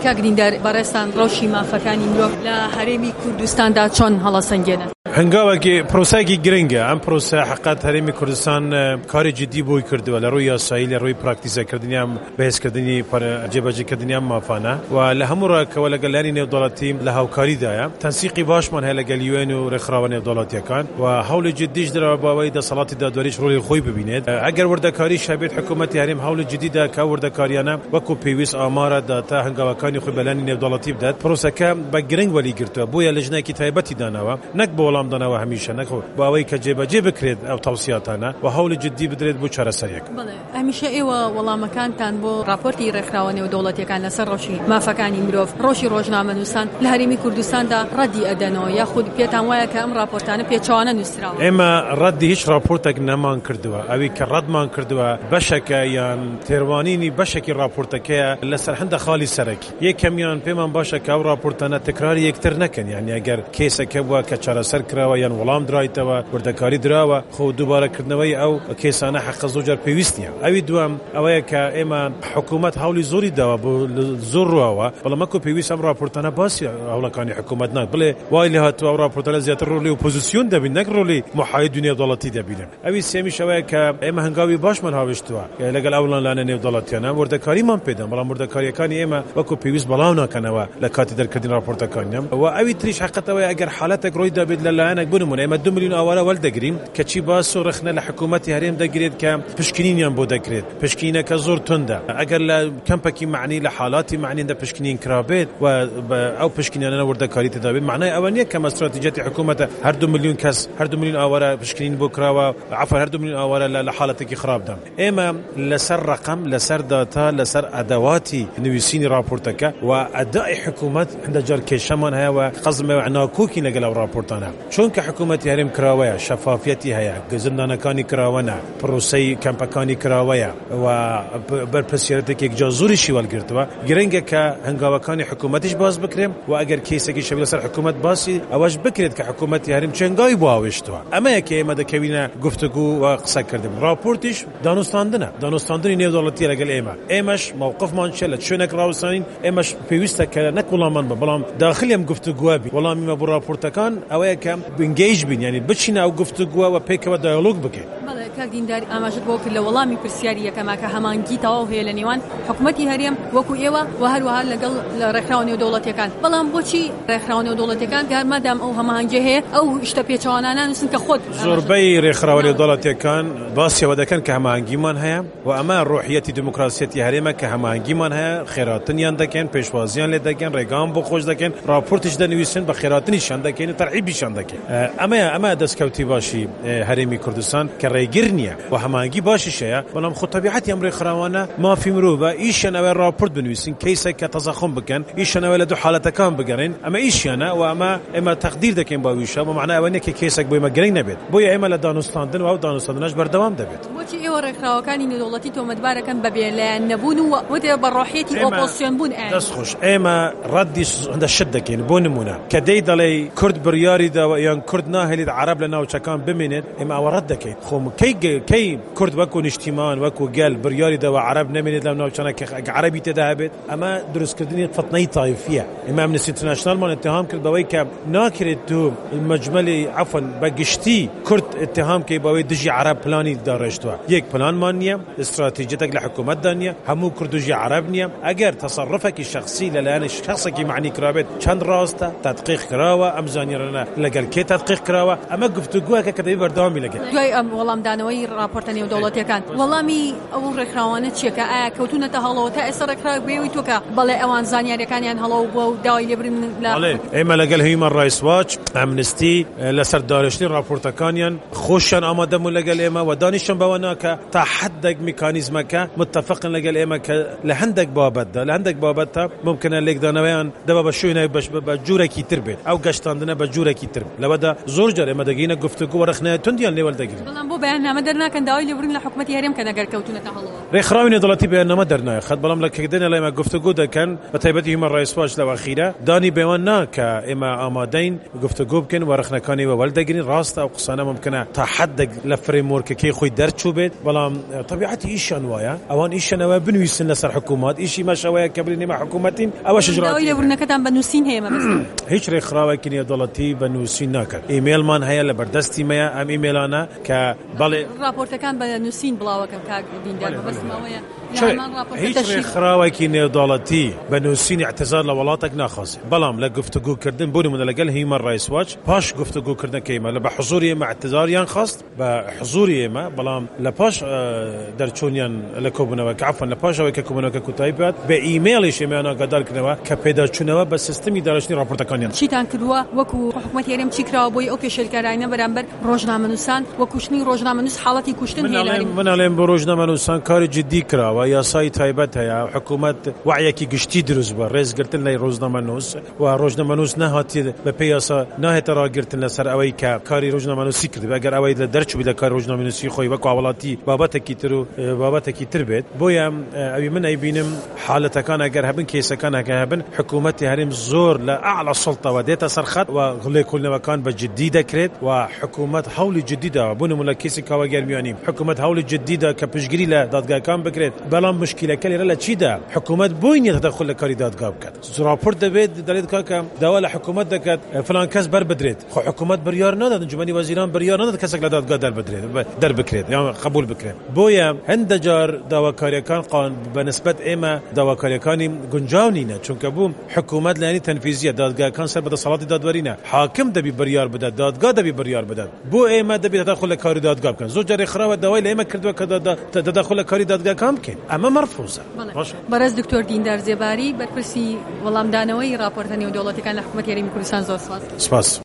کاگریندار بەڕێستان ڕۆژی مافەکانی مرۆڤ لە هەرێمی کوردستاندا چۆن هەڵەسەنگێنن؟ هەنگاوێکی پرۆسەیەکی گرنگە. ئەم پرۆسە حقیقەت هەرێمی کوردستان کاری جدی بۆی کردووە لە ڕووی یاسایی، لە ڕووی پراکتیزەکردنی ئەم بەهێزکردنی جێبەجێکردنی ئەم مافانە و لە هەموو ڕێگەکەوە لەگەڵانی نێودەوڵەتی لە هاوکاریدایە. تەنسیقی باشمان هەیە لەگەڵ UN و ڕێکخراوە نێودەوڵەتیەکان و هەوڵی جدیش درا بۆ ئەوەی دەسەڵاتی دادوەریش ڕۆڵی خۆی ببینێت. ئەگەر وردەکاری شەبێت حکوومەتی هەرێم هەوڵی جدیدا کە وردەکاریانە وەکو پێویست ئامارە داتا هەنگاوەکانی خۆی بەلانی نێودەوڵەتی بدات. پرۆسەکە بە گرنگ وەلی گرتووە، بۆیە لەژنێکی تایبەتی داناوە، نەک بە وەڵام داناوە هەمیشە، نەک بۆ ئەوەی کە جێبەجێ بکرێت ئەو تەوسیاتانە و هەوڵی جدی بدرێت بۆ چارەسەریەک. بەڵێ هەمیشە ئێوە وەڵامەکانتان بۆ راپۆرتی ڕێکخراوە نێودەوڵەتیەکان لەسەر ڕۆژی مافەکانی مرۆڤ، ڕۆژی ڕۆژنامەنووسان لە هەرێمی کوردستاندا ڕەدی ئەدەنەوە، یاخود پێتان وایە کە ئەم راپۆرتانە پێچەوانە نووسراوە؟ ئێمە ڕەدی هیچ راپۆرتێک نەمان کردووە. ئەوی کە ڕەدمان کردووە بەشەکە یان تێڕوانینی بەشێکی راپۆرتەکەیە لەسەر هەندە خاڵی سەرەکی. یەکەمیان پێمان باشە کە ئەو راپۆرتانە تکراری یەکتر نەکەن، یعنی ئەگەر کێسەکە بووە کە چارەسەر کراوە یان وەڵام درایتەوە وردەکاری دراوە، خۆ دووبارەکردنەوەی ئەو کێسانە حەق زۆر پێویست نییە. ئەوی دووەم ئەوەیە کە ئێمە حکوومەت هەوڵی زۆری داوە بۆ زۆر ڕواوە، بەڵام ئەکو پێویست ئەم راپۆرتانە باسی هەوڵەکانی حکوومەت ناک بڵێ وای لە هاتووە ئەو راپۆرتانە زیاتر ڕۆلی ئۆپۆزیسیۆن دەبین، نەک ڕۆلی محاید و نێودەوڵەتی دەبینن. ئەوی سێمیش ئەوەیە کە ئێمە هەنگاوی باشمان هاوێشتووە لەگەڵ ئەوڵان لانە نێودەوڵەتیانە وردەکاریمان پێدەن، بەڵام وردەکاریەکانی ئێمە وەکو پێویست بەڵاو ناکەنەوە لە کاتی دەرکردنی راپۆرتەکانیان. و ئەوی تریش حقیقەتەوەی ئەگەر حالەتێک ڕۆی دەبێت لەلایەنێک بنمونە ئێمە 2 ملیۆن ئاوارە وەردەگرین کە چی باس و ڕخنە لە حکوومەتی هەرێم دەگرێت کە پشکنینیان بۆ دەکرێت، پشکینەکە زۆر توندە. ئەگەر لە کەمپێکی معنی لە حالاتی معنیدا پشکنین کرابێت و ئەو پشکنیانە وردەکاری تدابێت، معنای ئەوە نییە کە استراتیژیەتی حکوومەتە هەر 2 ملیۆن کەس هەر 2 ملیۆن ئاوارە پشکنین بۆ کراوە، عفوا هەر 2 ملیۆن ئاوارە لە حالەتێکی خراپدا. ئێمە لەسەر ڕقم، لەسەر داتا، لەسەر ئەدەواتی نووسینی راپۆرتەکە و ئەدای حکوومەت هەندە جار کێشەمان هەیە و قەزمەوە عناکۆکی لەگەڵ ئەو راپۆرتانە، چونکە حکوومەتی هەرێم کراوەیە، شەفافیەتی هەیە، زندانەکانی کراوەنە، پرۆسەی کەمپەکانی کراوەیە و بەرپرسیارەتێک جا زۆریشی وەرگرتووە. گرنگە کە هەنگاوەکانی حکوومەتیش باز بکرێم و ئەگەر کێسێکی شەوی لەسەر حکوومەت باسی ئەوەش بکرێت کە حکوومەتی هەرێم چێنگای بۆ ئاوێشتووە. ئەمەیە کە ئێمە دەکەوینە گفتگو و قسەکردن. راپۆرتیش دانوستاندنە، دانوستاندنی نێودەوڵەتی لەگەڵ ئێمەش موقفمان چێ لە شوێنێک ڕاوەستانین. ئێمەش پێویستە کە نەک وەڵامان بە بەڵام داخلی ئەم گفتگووە بین. وەڵامیمە بۆ راپۆرتەکان ئەوەیە کە ئینگەیج بین، یعنی بچینە ئەو گفتگووە و پێکەوە دایالۆگ بکەین. بەڵێ کاگریندار ئاماژەت بۆ کرد لە وەڵامی پرسیاری یەکەما کە هەمانگی تەواو هەیە لە نێوان حکوومەتی هەرێم وەکو ئێوە و هەروەها لەگەڵ ڕێکخراوە نێودەوڵەتیەکان. بەڵام بۆچی ڕێکخراوە نێودەوڵەتیەکان گەرمەدام ئەو هەماهەنگی هەیە ئەو شتە پێچەوانانە نووسن کە خۆت زۆربەی ڕێکخراوە نێودەوڵەتیەکان باسیەوە دەکەن کە هەماهەنگیمان هەیە و ئەمە ڕۆحیەتی دیموکراسیەتی هەرێمە کە هەماهەنگیمان هەیە، خێراتنیان دەکەن، پێشوازیان لێ دەکەن، ڕێگان بۆ خۆش دەکەن، راپۆرتیش دەنووسن، بە خێراتنیشان دەکەن و تەرعیبیشان دەکەن. ئەمە دەستکەوتی باشی هەرێمی کوردستان کە ڕێگر نییە و هەماهەنگی باشیش هەیە، بەڵام خۆ تەبیعەتی ئەم ڕێکخراوانە مافی مرۆڤە، ئیشیان ئەوەیە راپۆرت بنووسن، کەیسێک کە تەزەخم بکەن، ئیشیان ئەوەیە لە دوو حالەتەکان بگەڕێن. ئەمە ئیشیانە و ئێمە تەقدیر دەکەین باویشە، بەمعنای ئەوە نییە کە کێسێک بۆ ئێمە گرنگ نەبێت. بۆیە ئێمە لە دانوستاندن و ئەو دانوستاندنەش بەردەوام دەبێت. بۆچی ئێوە ڕێکخراوەکانی نێودەوڵەتی تۆمەتبارەکەن بەبێ لایەن نەبوون و وتێ بەڕۆحیەتی ئۆپۆزیسیۆن بوون؟ دەستخۆش ئێمە ڕەدی هەندە شت دەکەین. بۆ نمونە کە دەی دەڵێ کورد بڕیاری داوە یان کورد ناهێنێت عەرەب لە ناوچەکان بمێنێت، ئێمە ئەوە ڕەت دەکەین. خۆم کەی کورد وەکو نیشتیمان وەکو گەل بڕیاری داوە عەرەب نەمێنێت لەم ناوچانە کە عەرەبی تێدا هەبێت، ئەمە دروستکردنی فەتنەی تایفیە. ئێمە ئەمنستی ئینتەرناشنالمان اتهام کرد بەوەی کە ناکرێت تو مجمەلی عەفوەن بەگشتی کورد اتهام کەی بەوەی دژی عەرەب پلانی داڕێژتووە. یەک پلانمان نییە، استراتیژیەتێک لە حکوومەتدا نییە، هەموو کورد دژی عەرەب نییە. ئەگەر تەسەڕفێکی شخصی لەلایەن شخصێکی معنی کرابێت چەند ڕاستە، تەدقیق کراوە، ئەم زانیارانە لەگەڵ کێ تەدقیق کراوە، ئەمە گفتوگووەکە کە دەبێت بەردەوامی لەگەڵ. دوای ئەم وەڵامدانەوەی راپۆرتە نێودەوڵەتیەکان وەڵامی ئەو ڕێکخراوانە چییە کە ئایا کەوتونەتە هەڵەوە تا ئێستا ڕێکخراوێک بێوی تۆکە بەڵێ ئەوان زانیاریەکانیان هەڵەوە بووە و داوای لێبرن لە ئێمە لەگەڵ هیومەن ڕایتس واچ، ئەمنستی لەسەر داڕێژنی راپۆرتەکانیان خۆشیان ئامادەبوون لەگەڵ ئێمە و دانیشتن بەوە ناکە تا حدێک میکانیزمەکە متفقن لەگەڵ ئێمە کە لە هەندێک بابەتدا ممکنە لێکدانەوەیان دەبە بە شوێنەوەی بە جوورێکی تر بێت، ئەو گەشتاندنە بە جوورێکی تر لەوەدا زۆر جار ئێمە دەگەینە گفتوگو و ڕخنەیە توندیان لێوەڵ دەگرین. بەڵام بۆ بەیاننامە دەرناکەن داوای لێبرن لە حکوومەتی هەرێم کە نەگەر کەوتونەتە هەڵەوە. ڕێکخراوی نێودەوڵەتی بەیاننامە دەرنایەخەت، بەڵام لە کردنە لە ئێمە گفتوگو دەکەن بە تایبەتی هیومەن ڕایتس واچ لەوە ئەخیرە دانی بێوان ناکە ئێمە ئامادەین گفتوگو بکەین و ڕخنەکانی وەڵدەگرین. ڕاستە ئەو قسانە ممکنە تا حدێک لە فرێمورکەکەی خۆی دەرچوو بێت، بەڵام طبیعەتی ئیشیان وایە ئەوان ئیشەنەوە بنویسن لەسەر حکوومەت ئیشی مەشەوەیە کە بڕینی مە حکوومەتین ئەوە شجراتی لە ورنەکەتان بنووسین هەیە هیچ ڕێکخراوێکی نێودەوڵەتی بنووسین ناکات ئیمێلمان هەیە لە بەردەستی مەیە ئەم ئیمێلانە کە بەڵێ راپۆرتەکان بنووسین بڵاوەکەن کاک دیندار بەسمەوەیە هیچ ڕێکخراوێکی نێودەوڵەتی بنووسینی اعتزار لە وڵاتێک ناخواست بەڵام لە گفتوگوکردن بوونمە لەگەل هیومەن رایتس واچ پاش گفتوگوکردنەکەیمە لە بە حضوری ئێمە اعتزاریان خواست بە حضوری ئێمە بەڵام لە پاش دەرچوونیان لە کۆبوونەوە کە عەفوەن لە پاشەوەی کە کۆبوونەوەکە کوتایی بێت بە ئیمێڵیش ئێمەیان ئاگادارکردنەوە کە پێداچوونەوە بە سیستەمی دارەشتنی راپۆرتەکانیان چیتان کردووە وەکو حکوومەت هێرم چی کراوە بۆی ئەو پێشێلکارانە بەرامبەر ڕۆژنامەنووسان و کوشتنی ڕۆژنامەنووس حاڵەتی کوشتن مناڵێن بۆ ڕۆژنامەنووسان کاری جدی کراوە یاسای تایبەت هەیە حکوومەت وعیەکی گشتی دروست بووە ڕێزگرتن لای ڕۆژنامەنووس و ڕۆژنامەنووس نەهاتی بە پێی یاسا ناهێتە ڕاگرتن لەسەر ئەوەی کە کاری ڕۆژنامەنووسی کردبێ ئەگەر ئەوەی لە دەرچووی لە کاری ڕۆژنامەنووسی خۆی وەکو وڵاتی بابەتێکی تر و بابەتێکی تر بێت بۆیە ئەوی من ئەیبینم حالەتەکان ئەگەر هەبن کێسەکان ئەگەر هەبن حکوومەتی هەرێم زۆر لە ئاعلا سەڵتەوە دێتە سەر خەت و لێکۆڵینەوەکان بە جدی دەکرێت و حکوومەت هەوڵی جدیدا بوونم لە کێسی کاوەگەرمیانی حکوومەت هەوڵی جدیدا کە پشتگیری لە دادگاکان بکرێت بەڵام مشکلەکە لێرە لە چیدا حکوومەت بۆی نییە تەدەخل لە کاری دادگا بکات راپۆرت دەبێت دەڵێت کاکە داوا لە حکوومەت دەکات فلان کەس بربدرێت خۆ حکوومەت بڕیار نادات انجمەنی وەزیران بڕیار نادات کەسێک لە دادگا دەربکرێت یا قبول بکرێت بۆیە هەندە جار داواکاریەکان بەنسبەت ئێمە داواکاریەکانی گونجاو نینە چونکە بووم حکوومەت لایەنی تەنفیزیە دادگاکان سەر بەدەسەڵاتی دادوەرینە حاکم دەبی بڕیار بدات دادگا دەبی بڕیار بدات بۆ ئێمە دەبێت تەدەخل لە کاری دادگا بکەن زۆر جارێ خراوە داوای لە ئێمە کردووە کە تەدەخل لە کاری دادگاکان بکەین ئەمە مەرفوزە بەڕێز دکتۆر دیندار زێباری بەرپرسی وەڵامدانەوەی راپۆرتە نێودەوڵەتیەکان لە حکوومەت هێرمی کوردستان زۆر سپاس